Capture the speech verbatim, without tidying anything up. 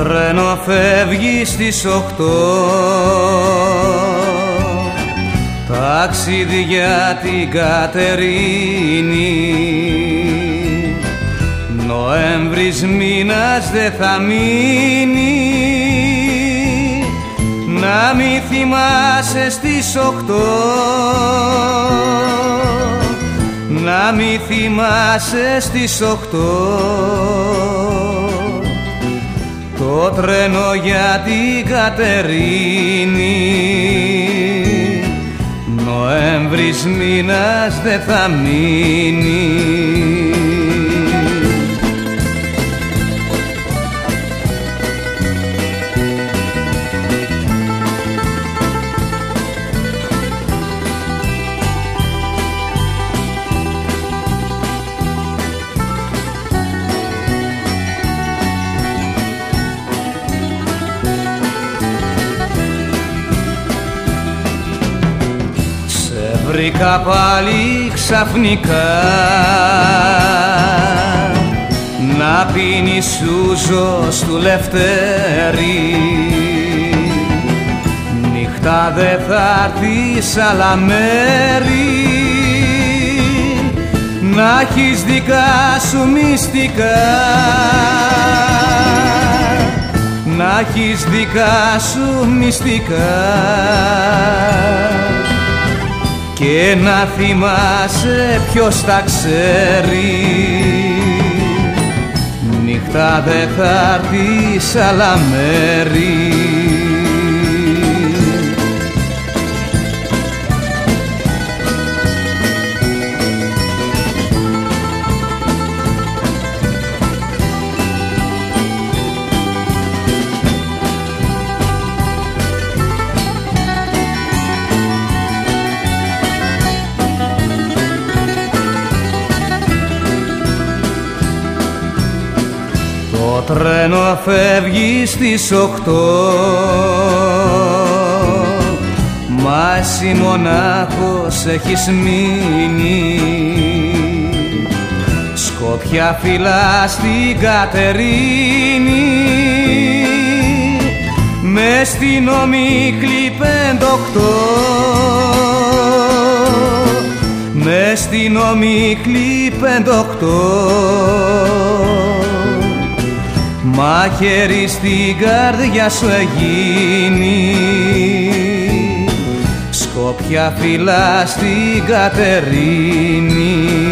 τρένο φεύγει στις οκτώ, ταξίδι για την Κατερίνη. Νοέμβρης μήνας δε θα μείνει, να μη θυμάσαι στις οκτώ, να μη θυμάσαι στις οκτώ. Το τρένο για την Κατερίνη, Νοέμβρης μήνας δε θα μείνει. Βρήκα πάλι ξαφνικά να πίνεις ούζο στου Λευτέρη. Νύχτα δε θα έρθεις άλλα μέρη, να έχεις δικά σου μυστικά, να έχεις δικά σου μυστικά. Και να θυμάσαι ποιος τα ξέρει, νύχτα δε θα έρθει σ' άλλα μέρη. Το τρένο φεύγει στις οκτώ, μα εσύ μονάχος έχεις μείνει. Σκοπιά φυλά στην Κατερίνη, μες στην ομίχλη πεντοκτώ, μες στην ομίχλη πεντοκτώ. Μαχαίρι στην καρδιά σου εγίνει, Σκοπιά φυλά στην Κατερίνη.